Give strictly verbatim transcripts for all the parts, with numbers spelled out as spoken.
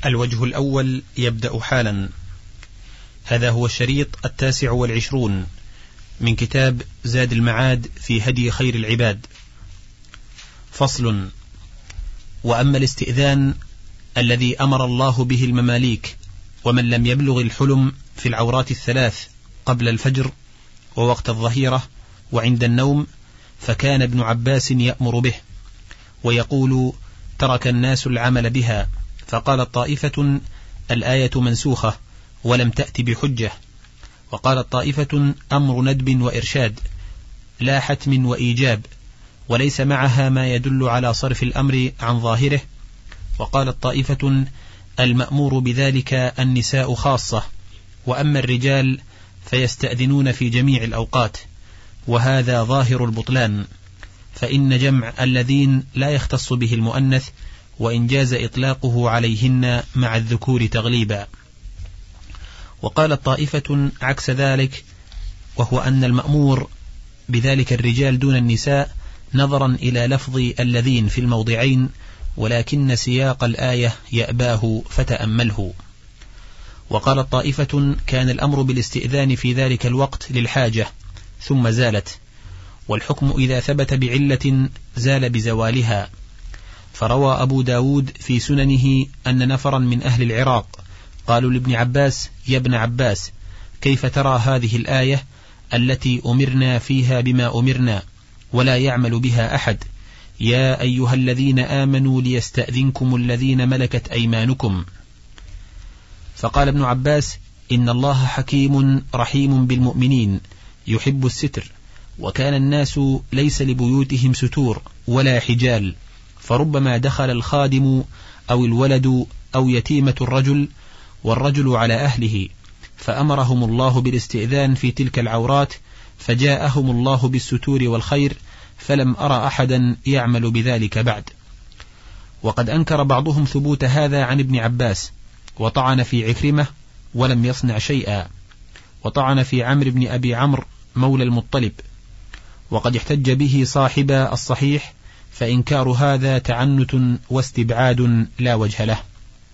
الوجه الأول يبدأ حالا. هذا هو الشريط التاسع والعشرون من كتاب زاد المعاد في هدي خير العباد. فصل. وأما الاستئذان الذي أمر الله به المماليك ومن لم يبلغ الحلم في العورات الثلاث قبل الفجر ووقت الظهيرة وعند النوم، فكان ابن عباس يأمر به ويقول: ترك الناس العمل بها، فقال طائفة: الآية منسوخة ولم تأت بحجة، وقال طائفة: أمر ندب وإرشاد لا حتم وإيجاب، وليس معها ما يدل على صرف الأمر عن ظاهره، وقال طائفة: المأمور بذلك النساء خاصة، وأما الرجال فيستأذنون في جميع الأوقات، وهذا ظاهر البطلان، فإن جمع الذين لا يختص به المؤنث، وإن جاز إطلاقه عليهن مع الذكور تغليبا. وقال طائفة عكس ذلك، وهو أن المأمور بذلك الرجال دون النساء نظرا إلى لفظ الذين في الموضعين، ولكن سياق الآية يأباه فتأمله. وقال طائفة: كان الأمر بالاستئذان في ذلك الوقت للحاجة ثم زالت، والحكم إذا ثبت بعلة زال بزوالها. فروى أبو داود في سننه أن نفرا من أهل العراق قالوا لابن عباس: يا ابن عباس، كيف ترى هذه الآية التي أمرنا فيها بما أمرنا ولا يعمل بها أحد؟ يا أيها الذين آمنوا ليستأذنكم الذين ملكت أيمانكم. فقال ابن عباس: إن الله حكيم رحيم بالمؤمنين يحب الستر، وكان الناس ليس لبيوتهم ستور ولا حجال، فربما دخل الخادم أو الولد أو يتيمة الرجل والرجل على أهله، فأمرهم الله بالاستئذان في تلك العورات، فجاءهم الله بالستور والخير، فلم أرى أحدا يعمل بذلك بعد. وقد أنكر بعضهم ثبوت هذا عن ابن عباس، وطعن في عكرمة ولم يصنع شيئا، وطعن في عمرو بن أبي عمرو مولى المطلب، وقد احتج به صاحب الصحيح، فإنكار هذا تعنت واستبعاد لا وجه له.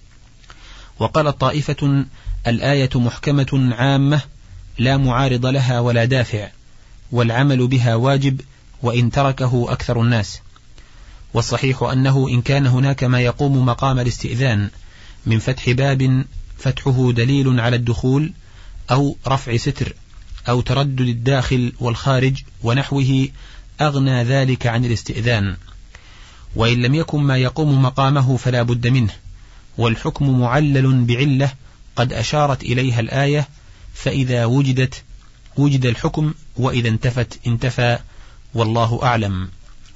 وقال طائفة: الآية محكمة عامة لا معارض لها ولا دافع، والعمل بها واجب وإن تركه أكثر الناس. والصحيح أنه إن كان هناك ما يقوم مقام الاستئذان من فتح باب فتحه دليل على الدخول، أو رفع ستر، أو تردد الداخل والخارج ونحوه، أغنى ذلك عن الاستئذان. وإن لم يكن ما يقوم مقامه فلا بد منه، والحكم معلل بعلة قد أشارت إليها الآية، فإذا وجدت وجد الحكم، وإذا انتفت انتفى، والله أعلم.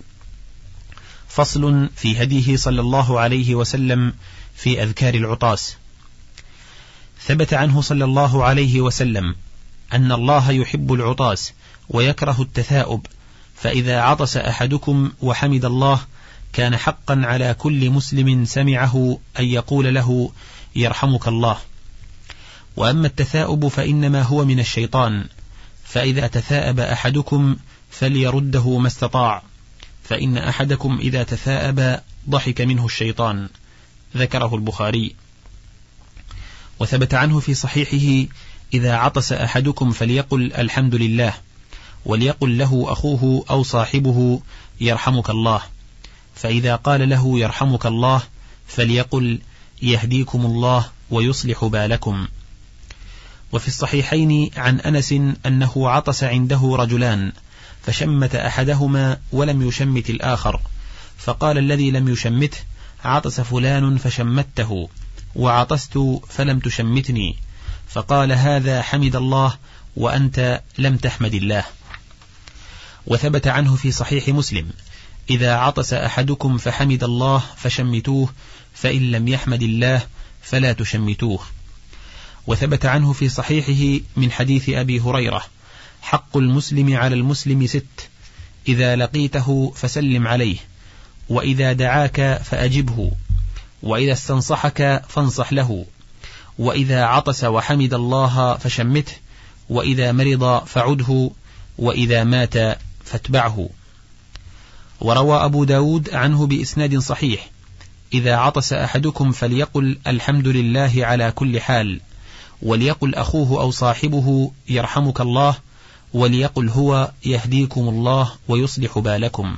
فصل في هديه صلى الله عليه وسلم في أذكار العطاس. ثبت عنه صلى الله عليه وسلم أن الله يحب العطاس ويكره التثاؤب، فإذا عطس أحدكم وحمد الله كان حقا على كل مسلم سمعه أن يقول له: يرحمك الله. وأما التثاؤب فإنما هو من الشيطان، فإذا تثاءب أحدكم فليرده ما استطاع، فإن أحدكم إذا تثاءب ضحك منه الشيطان. ذكره البخاري. وثبت عنه في صحيحه: إذا عطس أحدكم فليقل الحمد لله، وليقل له أخوه أو صاحبه: يرحمك الله. فإذا قال له يرحمك الله فليقل: يهديكم الله ويصلح بالكم. وفي الصحيحين عن أنس أنه عطس عنده رجلان، فشمت أحدهما ولم يشمت الآخر، فقال الذي لم يشمته: عطس فلان فشمته، وعطست فلم تشمتني. فقال: هذا حمد الله وأنت لم تحمد الله. وثبت عنه في صحيح مسلم: إذا عطس أحدكم فحمد الله فشمتوه، فإن لم يحمد الله فلا تشمتوه. وثبت عنه في صحيحه من حديث أبي هريرة: حق المسلم على المسلم ست: إذا لقيته فسلم عليه، وإذا دعاك فأجبه، وإذا استنصحك فانصح له، وإذا عطس وحمد الله فشمته، وإذا مرض فعده، وإذا مات فاتبعه. وروى أبو داود عنه بإسناد صحيح: إذا عطس أحدكم فليقل الحمد لله على كل حال، وليقل أخوه أو صاحبه يرحمك الله، وليقل هو يهديكم الله ويصلح بالكم.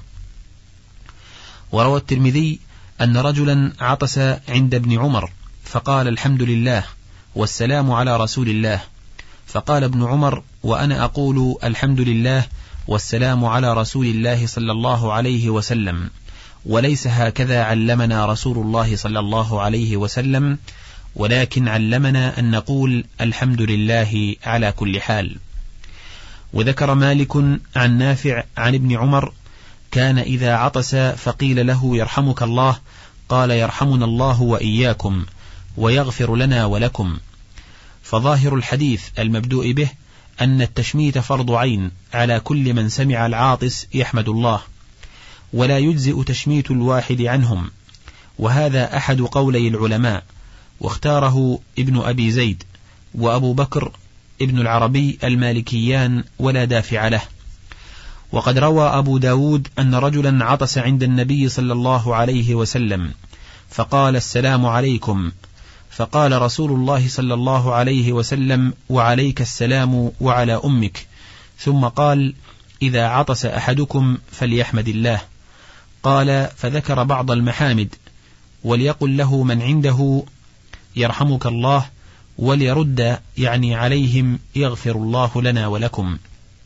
وروى الترمذي أن رجلا عطس عند ابن عمر فقال الحمد لله والسلام على رسول الله، فقال ابن عمر وأنا أقول الحمد لله والسلام على رسول الله صلى الله عليه وسلم، وليس هكذا علمنا رسول الله صلى الله عليه وسلم، ولكن علمنا أن نقول الحمد لله على كل حال. وذكر مالك عن نافع عن ابن عمر كان إذا عطس فقيل له يرحمك الله قال يرحمنا الله وإياكم ويغفر لنا ولكم. فظاهر الحديث المبدوء به أن التشميت فرض عين على كل من سمع العاطس يحمد الله، ولا يجزئ تشميت الواحد عنهم، وهذا أحد قولي العلماء، واختاره ابن أبي زيد وأبو بكر ابن العربي المالكيان ولا دافع له. وقد روى أبو داود أن رجلا عطس عند النبي صلى الله عليه وسلم فقال السلام عليكم، فقال رسول الله صلى الله عليه وسلم وعليك السلام وعلى أمك، ثم قال إذا عطس أحدكم فليحمد الله. قال فذكر بعض المحامد، وليقل له من عنده يرحمك الله، وليرد يعني عليهم يغفر الله لنا ولكم.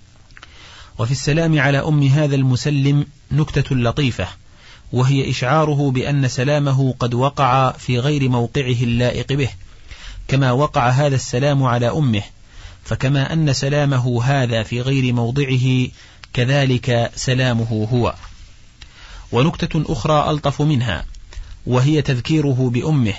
وفي السلام على أم هذا المسلم نكتة لطيفة، وهي إشعاره بأن سلامه قد وقع في غير موقعه اللائق به، كما وقع هذا السلام على أمه، فكما أن سلامه هذا في غير موضعه كذلك سلامه هو. ونكتة أخرى ألطف منها، وهي تذكيره بأمه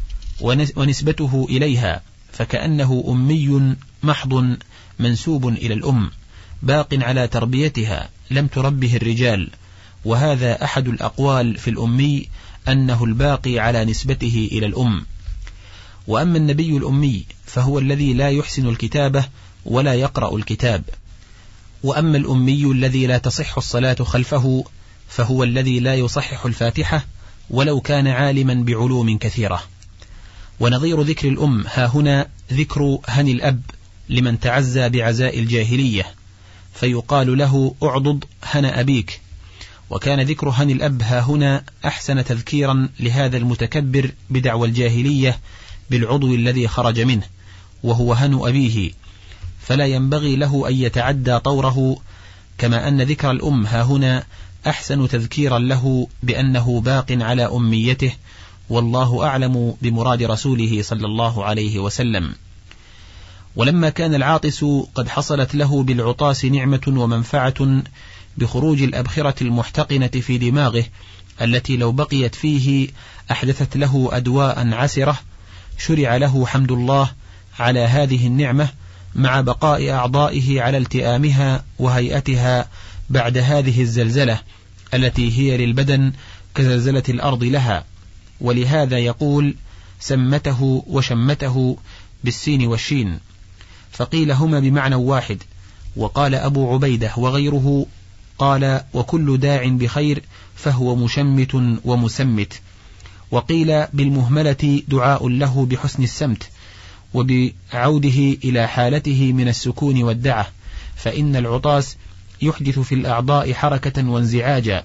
ونسبته إليها، فكأنه أمي محض منسوب إلى الأم باق على تربيتها لم تربه الرجال، وهذا أحد الأقوال في الأمي أنه الباقي على نسبته إلى الأم. وأما النبي الأمي فهو الذي لا يحسن الكتابة ولا يقرأ الكتاب. وأما الأمي الذي لا تصح الصلاة خلفه فهو الذي لا يصحح الفاتحة ولو كان عالما بعلوم كثيرة. ونظير ذكر الأم ها هنا ذكر هني الأب لمن تعزى بعزاء الجاهلية، فيقال له أعضد هنا أبيك. وكان ذكر هني الأب ها هنا أحسن تذكيرا لهذا المتكبر بدعوى الجاهلية بالعضو الذي خرج منه، وهو هنو أبيه، فلا ينبغي له أن يتعدى طوره، كما أن ذكر الأم ها هنا أحسن تذكيرا له بأنه باق على أميته، والله أعلم بمراد رسوله صلى الله عليه وسلم. ولما كان العاطس قد حصلت له بالعطاس نعمة ومنفعة بخروج الأبخرة المحتقنة في دماغه التي لو بقيت فيه أحدثت له أدواء عسرة، شرع له حمد الله على هذه النعمة مع بقاء أعضائه على التئامها وهيئتها بعد هذه الزلزلة التي هي للبدن كزلزلة الأرض لها. ولهذا يقول سمته وشمته بالسين والشين، فقيل هما بمعنى واحد. وقال أبو عبيدة وغيره قال وكل داع بخير فهو مشمت ومسمت. وقيل بالمهملة دعاء له بحسن السمت وبعوده إلى حالته من السكون والدعة، فإن العطاس يحدث في الأعضاء حركة وانزعاجا.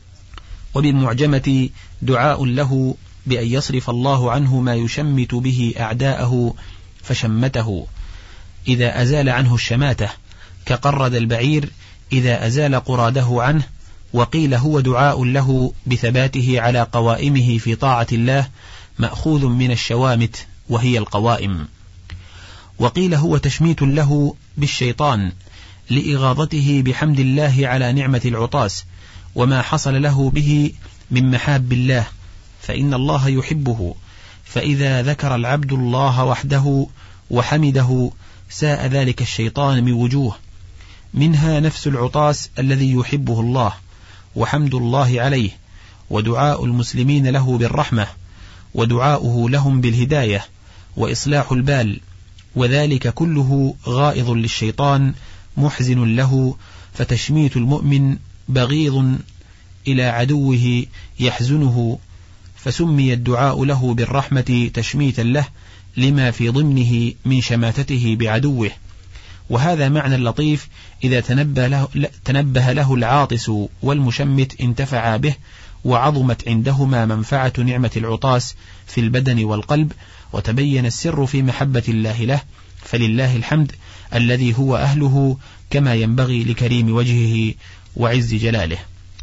وبالمعجمة دعاء له بأن يصرف الله عنه ما يشمت به أعداءه فشمته إذا أزال عنه الشماتة، كقرد البعير إذا أزال قراده عنه. وقيل هو دعاء له بثباته على قوائمه في طاعة الله، مأخوذ من الشوامت وهي القوائم. وقيل هو تشميت له بالشيطان لإغاظته بحمد الله على نعمة العطاس وما حصل له به من محاب الله، فإن الله يحبه، فإذا ذكر العبد الله وحده وحمده ساء ذلك الشيطان من وجوه، منها نفس العطاس الذي يحبه الله وحمد الله عليه، ودعاء المسلمين له بالرحمة، ودعاؤه لهم بالهداية وإصلاح البال، وذلك كله غائظ للشيطان محزن له، فتشميت المؤمن بغيض إلى عدوه يحزنه فسمي الدعاء له بالرحمة تشميتا له لما في ضمنه من شماتته بعدوه. وهذا معنى لطيف إذا تنبه له, تنبه له العاطس والمشمت انتفعا به، وعظمت عندهما منفعة نعمة العطاس في البدن والقلب، وتبين السر في محبة الله له، فلله الحمد الذي هو أهله كما ينبغي لكريم وجهه وعز جلاله.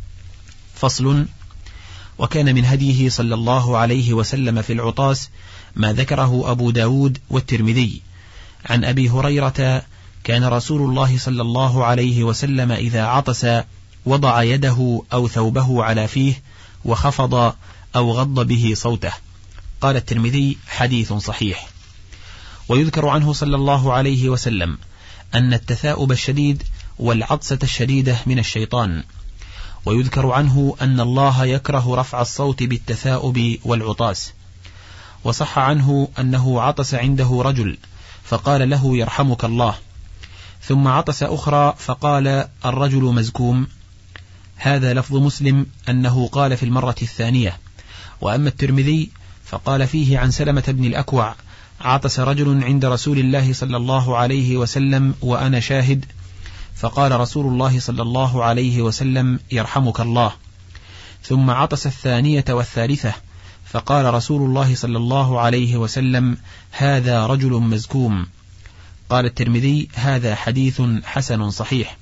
فصل. وكان من هديه صلى الله عليه وسلم في العطاس ما ذكره أبو داود والترمذي عن أبي هريرة: كان رسول الله صلى الله عليه وسلم إذا عطس وضع يده أو ثوبه على فيه وخفض أو غض به صوته. قال الترمذي: حديث صحيح. ويذكر عنه صلى الله عليه وسلم أن التثاؤب الشديد والعطسة الشديدة من الشيطان. ويذكر عنه أن الله يكره رفع الصوت بالتثاؤب والعطاس. وصح عنه أنه عطس عنده رجل فقال له: يرحمك الله، ثم عطس أخرى فقال الرجل مزكوم. هذا لفظ مسلم أنه قال في المرة الثانية. وأما الترمذي فقال فيه عن سلمة بن الأكوع: عطس رجل عند رسول الله صلى الله عليه وسلم وأنا شاهد، فقال رسول الله صلى الله عليه وسلم: يرحمك الله. ثم عطس الثانية والثالثة فقال رسول الله صلى الله عليه وسلم: هذا رجل مزكوم. قال الترمذي: هذا حديث حسن صحيح.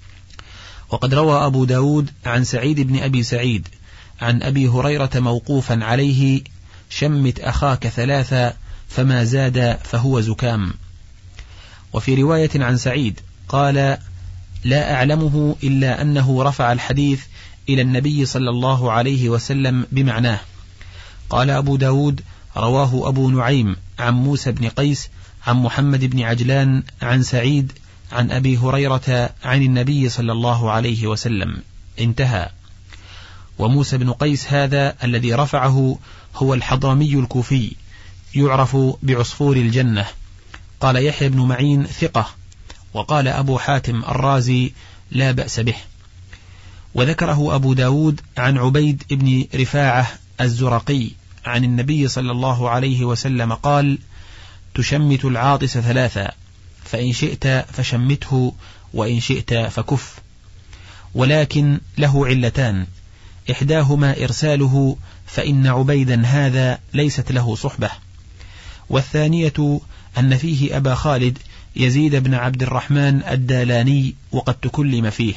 وقد روى أبو داود عن سعيد بن أبي سعيد عن أبي هريرة موقوفا عليه: شمت أخاك ثلاثة فما زاد فهو زكام. وفي رواية عن سعيد قال: لا أعلمه إلا أنه رفع الحديث إلى النبي صلى الله عليه وسلم بمعناه. قال أبو داود: رواه أبو نعيم عن موسى بن قيس عن محمد بن عجلان عن سعيد عن أبي هريرة عن النبي صلى الله عليه وسلم، انتهى. وموسى بن قيس هذا الذي رفعه هو الحضرمي الكوفي، يعرف بعصفور الجنة. قال يحيى بن معين: ثقة. وقال أبو حاتم الرازي: لا بأس به. وذكره أبو داود عن عبيد بن رفاعة الزرقي عن النبي صلى الله عليه وسلم قال: تشمت العاطس ثلاثا، فإن شئت فشمته وإن شئت فكف. ولكن له علتان: إحداهما إرساله، فإن عبيدا هذا ليست له صحبة، والثانية أن فيه أبا خالد يزيد بن عبد الرحمن الدالاني وقد تكلم فيه.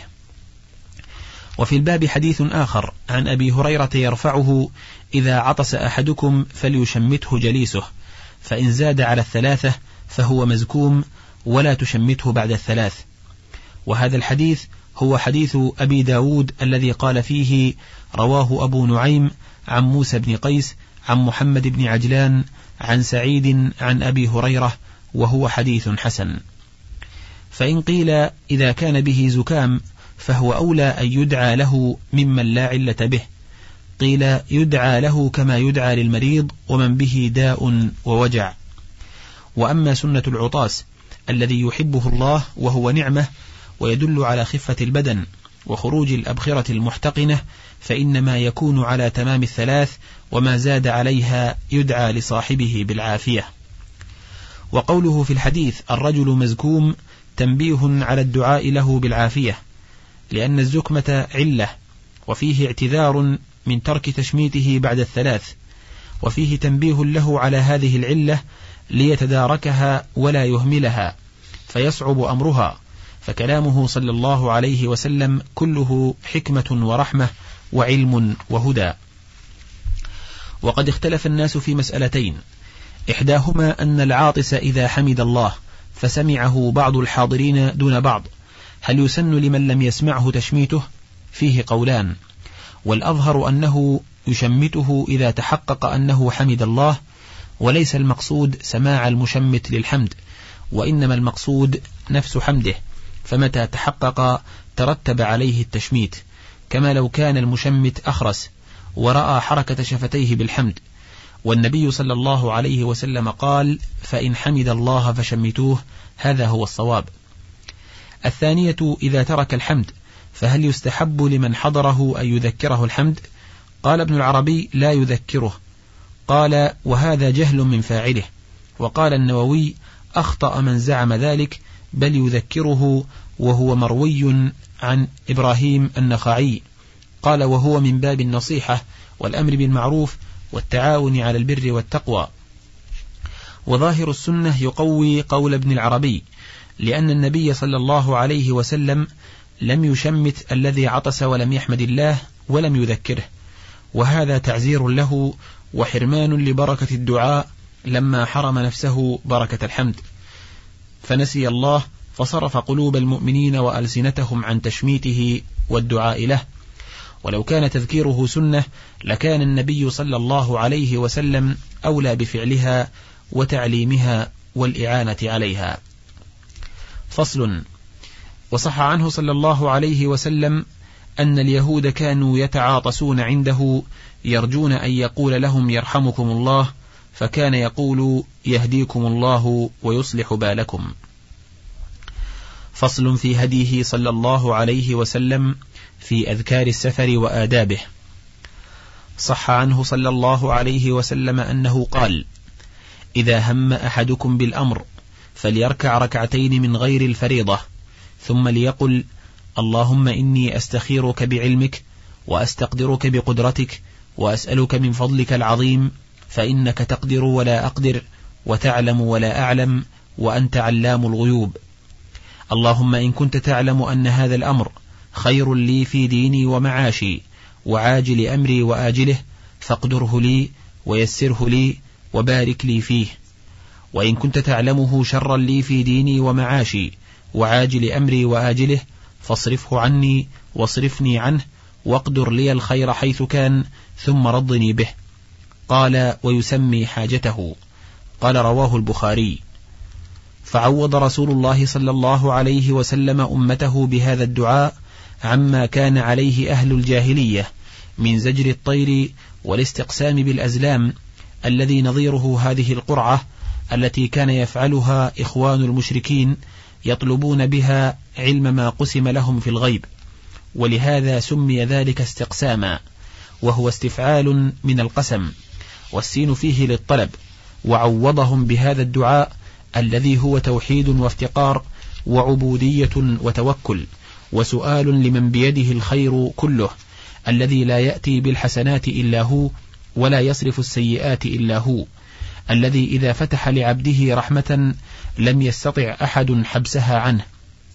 وفي الباب حديث آخر عن أبي هريرة يرفعه: إذا عطس أحدكم فليشمته جليسه، فإن زاد على الثلاثة فهو مزكوم، ولا تشمته بعد الثلاث. وهذا الحديث هو حديث أبي داود الذي قال فيه: رواه أبو نعيم عن موسى بن قيس عن محمد بن عجلان عن سعيد عن أبي هريرة، وهو حديث حسن. فإن قيل إذا كان به زكام فهو أولى أن يدعى له ممن لا علة به، قيل يدعى له كما يدعى للمريض ومن به داء ووجع. وأما سنة العطاس الذي يحبه الله وهو نعمة ويدل على خفة البدن وخروج الأبخرة المحتقنة، فإنما يكون على تمام الثلاث، وما زاد عليها يدعى لصاحبه بالعافية. وقوله في الحديث الرجل مزكوم تنبيه على الدعاء له بالعافية، لأن الزكمة علة، وفيه اعتذار من ترك تشميته بعد الثلاث، وفيه تنبيه له على هذه العلة ليتداركها ولا يهملها فيصعب أمرها. فكلامه صلى الله عليه وسلم كله حكمة ورحمة وعلم وهدى. وقد اختلف الناس في مسألتين: إحداهما أن العاطس إذا حمد الله فسمعه بعض الحاضرين دون بعض، هل يسن لمن لم يسمعه تشميته؟ فيه قولان، والأظهر أنه يشمته إذا تحقق أنه حمد الله، وليس المقصود سماع المشمت للحمد، وإنما المقصود نفس حمده، فمتى تحقق ترتب عليه التشميت، كما لو كان المشمت أخرس ورأى حركة شفتيه بالحمد. والنبي صلى الله عليه وسلم قال: فإن حمد الله فشمتوه، هذا هو الصواب. الثانية إذا ترك الحمد، فهل يستحب لمن حضره أن يذكره الحمد؟ قال ابن العربي: لا يذكره. قال: وهذا جهل من فاعله. وقال النووي: أخطأ من زعم ذلك، بل يذكره، وهو مروي عن إبراهيم النخعي. قال: وهو من باب النصيحة والأمر بالمعروف والتعاون على البر والتقوى. وظاهر السنة يقوي قول ابن العربي، لأن النبي صلى الله عليه وسلم لم يشمت الذي عطس ولم يحمد الله ولم يذكره، وهذا تعزير له وحرمان لبركة الدعاء لما حرم نفسه بركة الحمد، فنسي الله فصرف قلوب المؤمنين وألسنتهم عن تشميته والدعاء له. ولو كان تذكيره سنة لكان النبي صلى الله عليه وسلم أولى بفعلها وتعليمها والإعانة عليها. فصل. وصح عنه صلى الله عليه وسلم أن اليهود كانوا يتعاطسون عنده يرجون أن يقول لهم يرحمكم الله، فكان يقول يهديكم الله ويصلح بالكم. فصل في هديه صلى الله عليه وسلم في أذكار السفر وآدابه. صح عنه صلى الله عليه وسلم أنه قال: إذا هم أحدكم بالأمر فليركع ركعتين من غير الفريضة، ثم ليقل: اللهم إني أستخيرك بعلمك وأستقدرك بقدرتك وأسألك من فضلك العظيم، فإنك تقدر ولا أقدر وتعلم ولا أعلم وأنت علام الغيوب. اللهم إن كنت تعلم أن هذا الأمر خير لي في ديني ومعاشي وعاجل أمري وآجله، فاقدره لي ويسره لي وبارك لي فيه. وإن كنت تعلمه شرا لي في ديني ومعاشي وعاجل أمري وآجله، فاصرفه عني واصرفني عنه، واقدر لي الخير حيث كان، ثم رضني به. قال: ويسمي حاجته. قال: رواه البخاري. فعوض رسول الله صلى الله عليه وسلم أمته بهذا الدعاء عما كان عليه أهل الجاهلية من زجر الطير والاستقسام بالأزلام، الذي نظيره هذه القرعة التي كان يفعلها إخوان المشركين يطلبون بها علم ما قسم لهم في الغيب، ولهذا سمي ذلك استقساما، وهو استفعال من القسم، والسين فيه للطلب. وعوضهم بهذا الدعاء الذي هو توحيد وافتقار وعبودية وتوكل وسؤال لمن بيده الخير كله، الذي لا يأتي بالحسنات إلا هو ولا يصرف السيئات إلا هو، الذي إذا فتح لعبده رحمة لم يستطع أحد حبسها عنه،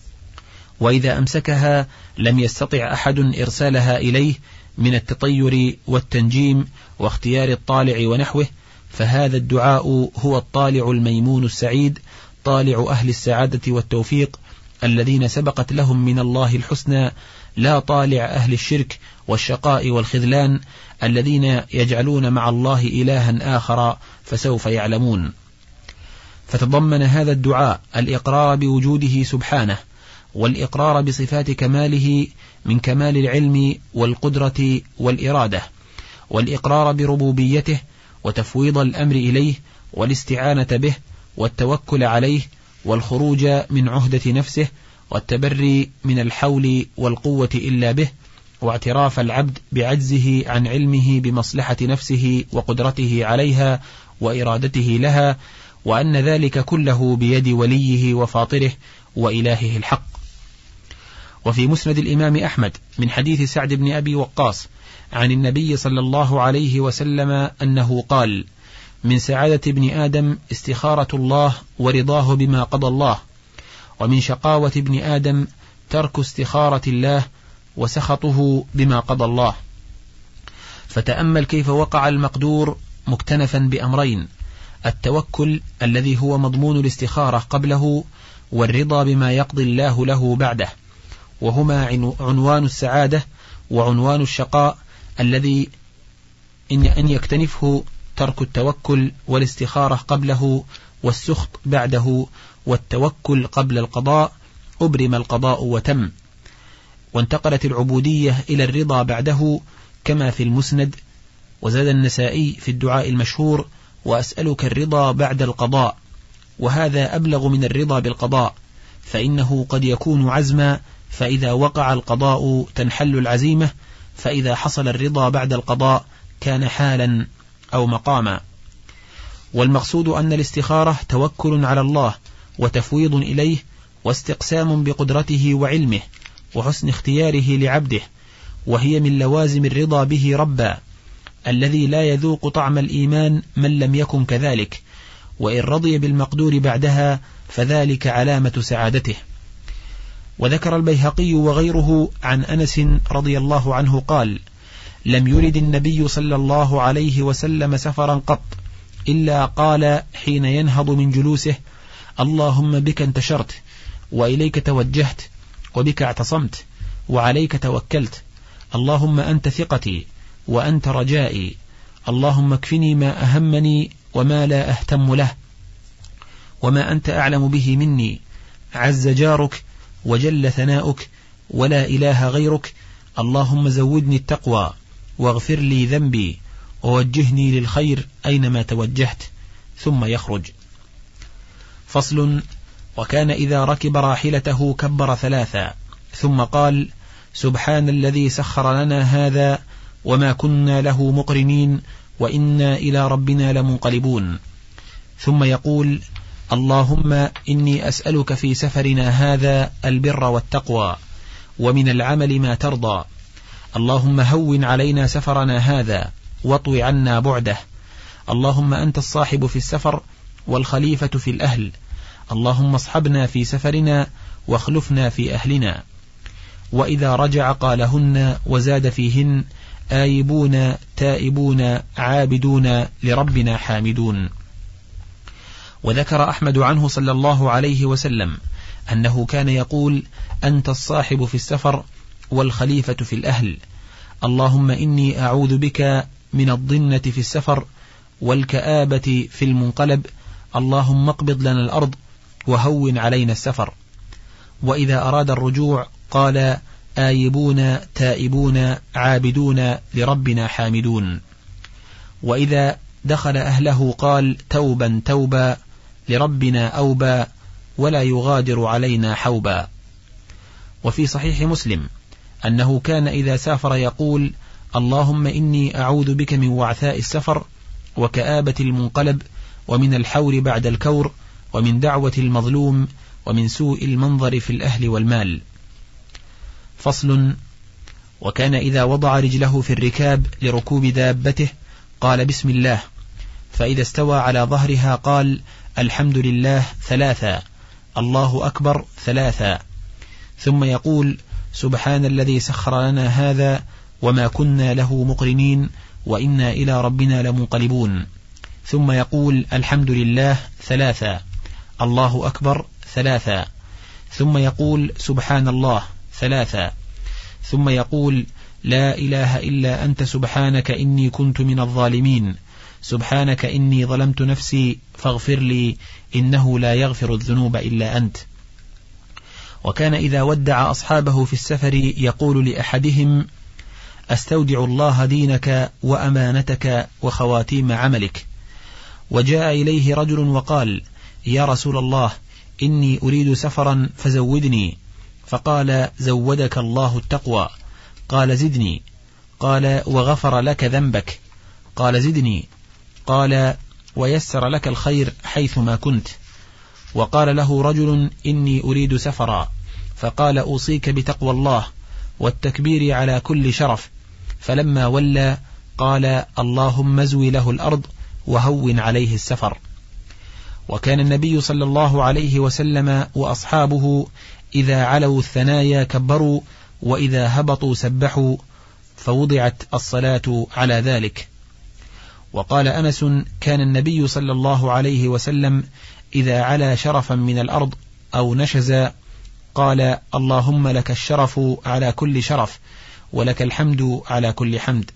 وإذا أمسكها لم يستطع أحد إرسالها إليه من التطير والتنجيم واختيار الطالع ونحوه. فهذا الدعاء هو الطالع الميمون السعيد، طالع أهل السعادة والتوفيق الذين سبقت لهم من الله الحسنى، لا طالع أهل الشرك والشقاء والخذلان الذين يجعلون مع الله إلها آخر، فسوف يعلمون. فتضمن هذا الدعاء الإقرار بوجوده سبحانه، والإقرار بصفات كماله من كمال العلم والقدرة والإرادة، والإقرار بربوبيته وتفويض الأمر إليه والاستعانة به والتوكل عليه والخروج من عهدة نفسه والتبري من الحول والقوة إلا به، واعتراف العبد بعجزه عن علمه بمصلحة نفسه وقدرته عليها وإرادته لها، وأن ذلك كله بيد وليه وفاطره وإلهه الحق. وفي مسند الإمام أحمد من حديث سعد بن أبي وقاص عن النبي صلى الله عليه وسلم أنه قال: من سعادة ابن آدم استخارة الله ورضاه بما قضى الله، ومن شقاوة ابن آدم ترك استخارة الله وسخطه بما قضى الله. فتأمل كيف وقع المقدور مكتنفا بأمرين: التوكل الذي هو مضمون الاستخارة قبله، والرضا بما يقضي الله له بعده، وهما عنوان السعادة وعنوان الشقاء، الذي إن يكتنفه ترك التوكل والاستخارة قبله والسخط بعده، والتوكل قبل القضاء أبرم القضاء وتم. وانتقلت العبودية إلى الرضا بعده كما في المسند. وزاد النسائي في الدعاء المشهور: وأسألك الرضا بعد القضاء، وهذا أبلغ من الرضا بالقضاء، فإنه قد يكون عزما، فإذا وقع القضاء تنحل العزيمة، فإذا حصل الرضا بعد القضاء كان حالا أو مقاما. والمقصود أن الاستخارة توكل على الله وتفويض إليه واستقسام بقدرته وعلمه وحسن اختياره لعبده، وهي من لوازم الرضا به ربا، الذي لا يذوق طعم الإيمان من لم يكن كذلك، وإن رضي بالمقدور بعدها فذلك علامة سعادته. وذكر البيهقي وغيره عن أنس رضي الله عنه قال: لم يرد النبي صلى الله عليه وسلم سفرا قط إلا قال حين ينهض من جلوسه: اللهم بك انتشرت، وإليك توجهت، وبك اعتصمت، وعليك توكلت، اللهم أنت ثقتي وأنت رجائي، اللهم اكفني ما أهمني وما لا أهتم له، وما أنت أعلم به مني، عز جارك وجل ثناؤك ولا إله غيرك، اللهم زودني التقوى واغفر لي ذنبي ووجهني للخير أينما توجهت. ثم يخرج. فصل. وكان إذا ركب راحلته كبر ثلاثا ثم قال: سبحان الذي سخر لنا هذا وما كنا له مقرنين وإنا إلى ربنا لمنقلبون. ثم يقول: اللهم إني أسألك في سفرنا هذا البر والتقوى ومن العمل ما ترضى، اللهم هون علينا سفرنا هذا واطو عنا بعده، اللهم أنت الصاحب في السفر والخليفة في الأهل، اللهم اصحبنا في سفرنا واخلفنا في أهلنا. وإذا رجع قالهن وزاد فيهن: آيبون تائبون عابدون لربنا حامدون. وذكر أحمد عنه صلى الله عليه وسلم أنه كان يقول: أنت الصاحب في السفر والخليفة في الأهل، اللهم إني أعوذ بك من الضنة في السفر والكآبة في المنقلب، اللهم اقبض لنا الأرض وهون علينا السفر. وإذا أراد الرجوع قال: آيبون تائبون عابدون لربنا حامدون. وإذا دخل أهله قال: توبا توبا لربنا أوبا ولا يغادر علينا حوبا. وفي صحيح مسلم أنه كان إذا سافر يقول: اللهم إني أعوذ بك من وعثاء السفر وكآبة المنقلب ومن الحور بعد الكور ومن دعوة المظلوم ومن سوء المنظر في الأهل والمال. فصل. وكان إذا وضع رجله في الركاب لركوب دابته قال: بسم الله، فإذا استوى على ظهرها قال: الحمد لله ثلاثا، الله أكبر ثلاثا، ثم يقول: سبحان الذي سخر لنا هذا وما كنا له مقرنين وإنا إلى ربنا لمنقلبون، ثم يقول: الحمد لله ثلاثا، الله أكبر ثلاثا، ثم يقول: سبحان الله ثلاثا، ثم يقول: لا إله إلا أنت سبحانك إني كنت من الظالمين، سبحانك إني ظلمت نفسي فاغفر لي إنه لا يغفر الذنوب إلا أنت. وكان إذا ودع أصحابه في السفر يقول لأحدهم: أستودع الله دينك وأمانتك وخواتيم عملك. وجاء إليه رجل وقال: يا رسول الله، إني أريد سفرا فزودني. فقال: زودك الله التقوى. قال: زدني. قال: وغفر لك ذنبك. قال: زدني. قال: ويسر لك الخير حيثما كنت. وقال له رجل: إني أريد سفرا. فقال: أوصيك بتقوى الله والتكبير على كل شرف. فلما ولى قال: اللهم ازوي له الأرض وهون عليه السفر. وكان النبي صلى الله عليه وسلم وأصحابه إذا علوا الثنايا كبروا وإذا هبطوا سبحوا، فوضعت الصلاة على ذلك. وقال أنس: كان النبي صلى الله عليه وسلم إذا علا شرفا من الأرض أو نشز قال: اللهم لك الشرف على كل شرف ولك الحمد على كل حمد.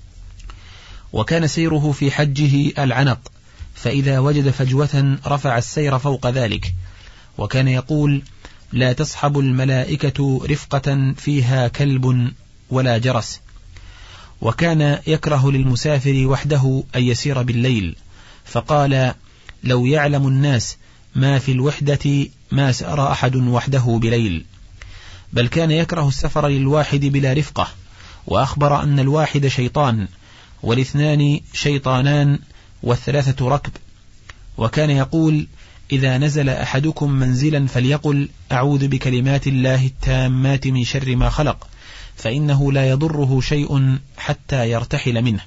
وكان سيره في حجه العنق، فإذا وجد فجوة رفع السير فوق ذلك. وكان يقول: لا تصحب الملائكة رفقة فيها كلب ولا جرس. وكان يكره للمسافر وحده أن يسير بالليل، فقال: لو يعلم الناس ما في الوحدة ما سار أحد وحده بليل. بل كان يكره السفر للواحد بلا رفقة، وأخبر أن الواحد شيطان والاثنان شيطانان والثلاثة ركب. وكان يقول: إذا نزل أحدكم منزلا فليقل: أعوذ بكلمات الله التامات من شر ما خلق، فإنه لا يضره شيء حتى يرتحل منه.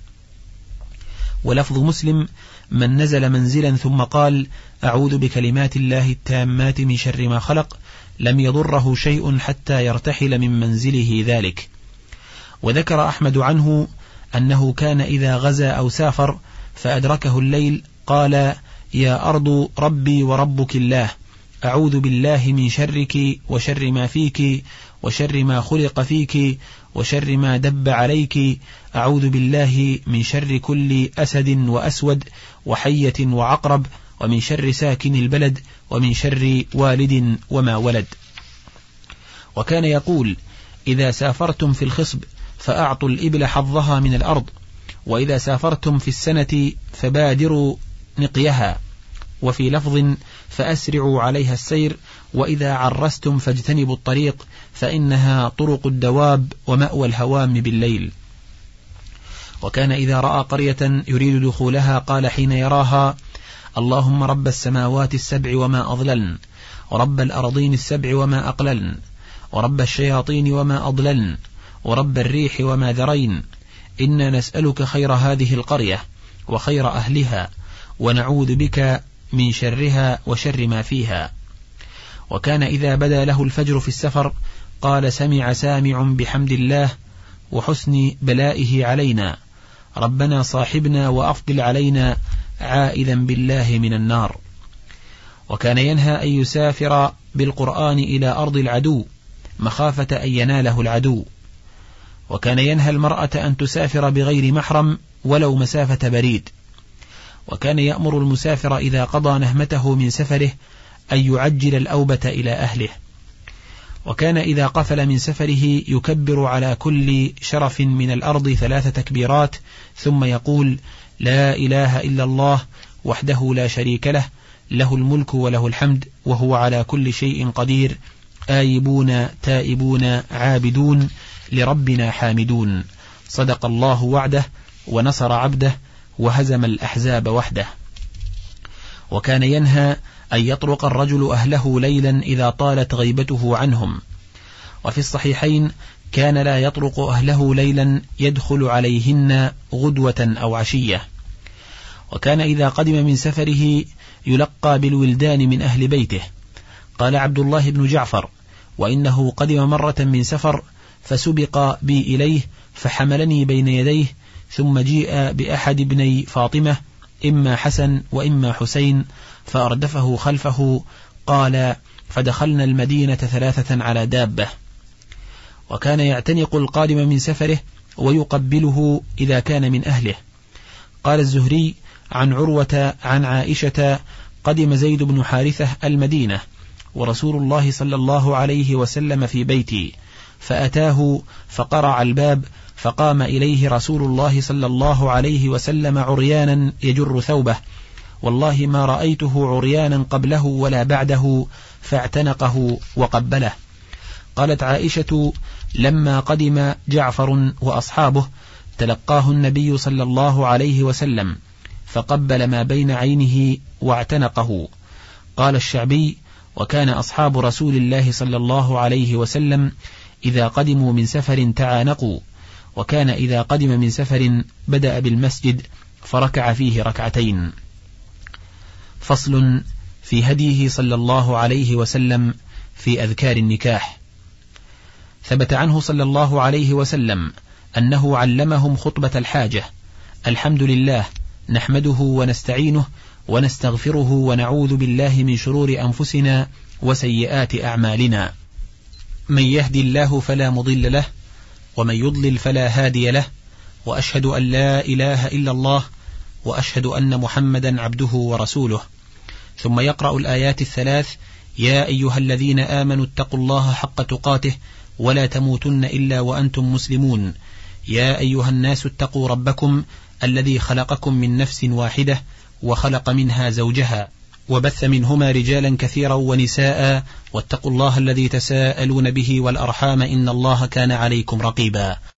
ولفظ مسلم: من نزل منزلا ثم قال: أعوذ بكلمات الله التامات من شر ما خلق، لم يضره شيء حتى يرتحل من منزله ذلك. وذكر أحمد عنه أنه كان إذا غزا أو سافر فأدركه الليل قال: يا أرض ربي وربك الله، أعوذ بالله من شرك وشر ما فيك وشر ما خلق فيك وشر ما دب عليك، أعوذ بالله من شر كل أسد وأسود وحية وعقرب، ومن شر ساكن البلد، ومن شر والد وما ولد. وكان يقول: إذا سافرتم في الخصب فأعطوا الإبل حظها من الأرض، وإذا سافرتم في السنة فبادروا نقيها، وفي لفظ: فأسرعوا عليها السير، وإذا عرستم فاجتنبوا الطريق، فإنها طرق الدواب ومأوى الهوام بالليل. وكان إذا رأى قرية يريد دخولها قال حين يراها: اللهم رب السماوات السبع وما أضللن، ورب الأرضين السبع وما أقللن، ورب الشياطين وما أضللن، ورب الريح وما ذرين، إنا نسألك خير هذه القرية وخير أهلها، ونعوذ بك من شرها وشر ما فيها. وكان إذا بدا له الفجر في السفر قال: سمع سامع بحمد الله وحسن بلائه علينا، ربنا صاحبنا وأفضل علينا، عائذا بالله من النار. وكان ينهى أن يسافر بالقرآن إلى أرض العدو مخافة أن يناله العدو. وكان ينهى المرأة أن تسافر بغير محرم ولو مسافة بريد. وكان يأمر المسافر إذا قضى نهمته من سفره أن يعجل الأوبة إلى أهله. وكان إذا قفل من سفره يكبر على كل شرف من الأرض ثلاث تكبيرات، ثم يقول: لا إله إلا الله وحده لا شريك له، له الملك وله الحمد وهو على كل شيء قدير، آيبون تائبون عابدون لربنا حامدون، صدق الله وعده ونصر عبده وهزم الأحزاب وحده. وكان ينهى أن يطرق الرجل أهله ليلا إذا طالت غيبته عنهم. وفي الصحيحين: كان لا يطرق أهله ليلا يدخل عليهن غدوة أو عشية. وكان إذا قدم من سفره يلقى بالولدان من أهل بيته. قال عبد الله بن جعفر: وإنه قدم مرة من سفر فسبق بي إليه فحملني بين يديه، ثم جيء بأحد ابني فاطمة إما حسن وإما حسين فأردفه خلفه. قال: فدخلنا المدينة ثلاثة على دابة. وكان يعتنق القادم من سفره ويقبله إذا كان من أهله. قال الزهري عن عروة عن عائشة: قدم زيد بن حارثة المدينة ورسول الله صلى الله عليه وسلم في بيتي، فأتاه فقرع الباب، فقام إليه رسول الله صلى الله عليه وسلم عريانا يجر ثوبه، والله ما رأيته عريانا قبله ولا بعده، فاعتنقه وقبله. قالت عائشة: لما قدم جعفر وأصحابه تلقاه النبي صلى الله عليه وسلم فقبل ما بين عينه واعتنقه. قال الشعبي: وكان أصحاب رسول الله صلى الله عليه وسلم إذا قدموا من سفر تعانقوا، وكان إذا قدم من سفر بدأ بالمسجد فركع فيه ركعتين. فصل في هديه صلى الله عليه وسلم في أذكار النكاح. ثبت عنه صلى الله عليه وسلم أنه علمهم خطبة الحاجة: الحمد لله نحمده ونستعينه ونستغفره ونعوذ بالله من شرور أنفسنا وسيئات أعمالنا، من يهدي الله فلا مضل له ومن يضلل فلا هادي له، وأشهد أن لا إله إلا الله وأشهد أن محمدا عبده ورسوله. ثم يقرأ الآيات الثلاث: يا أيها الذين آمنوا اتقوا الله حق تقاته ولا تموتن إلا وأنتم مسلمون، يا أيها الناس اتقوا ربكم الذي خلقكم من نفس واحدة وخلق منها زوجها وبث منهما رجالا كثيرا ونساء، واتقوا الله الذي تساءلون به والأرحام إن الله كان عليكم رقيبا.